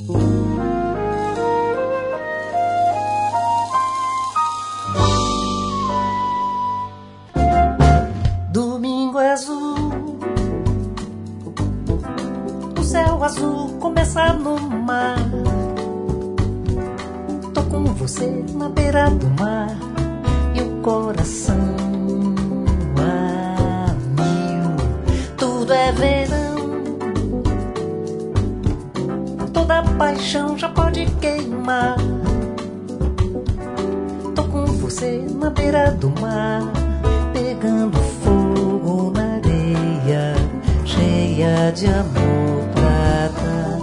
Domingo é azul, o céu azul começa no mar. Tô com você na beira do mar e o coração a mil. Tudo é verão, toda paixão já pode queimar. Tô com você na beira do mar, pegando fogo na areia, cheia de amor pra dar.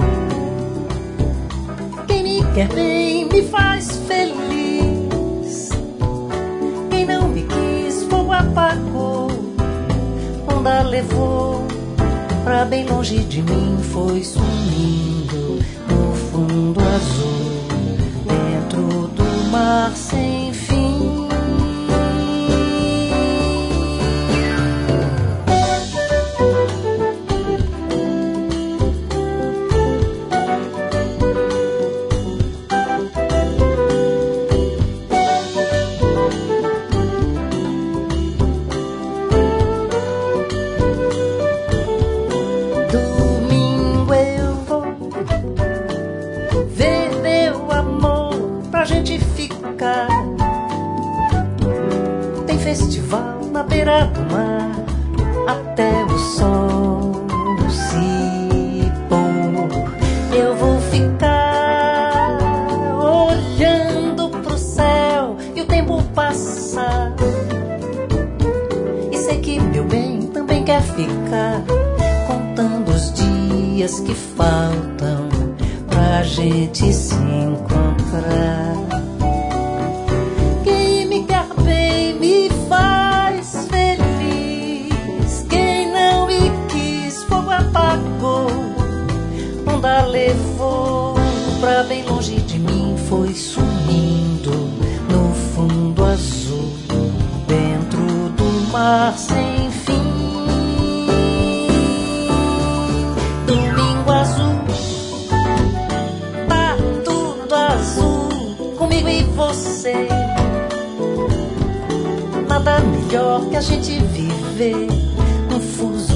Quem me quer bem me faz feliz, quem não me quis fogo apagou. Onda levou pra bem longe de mim, foi sumindo no fundo azul, dentro do mar sem fim. Tem festival na beira do mar até o sol se pôr. Eu vou ficar olhando pro céu e o tempo passar. E sei que meu bem também quer ficar contando os dias que faltam pra gente se encontrar. Quem me quer bem me faz feliz, quem não me quis fogo apagou. Onda levou pra bem longe de mim, foi sumindo no fundo azul, dentro do mar sem fim. Domingo azul, tá tudo azul, comigo e você. Nada melhor que a gente viver num fuso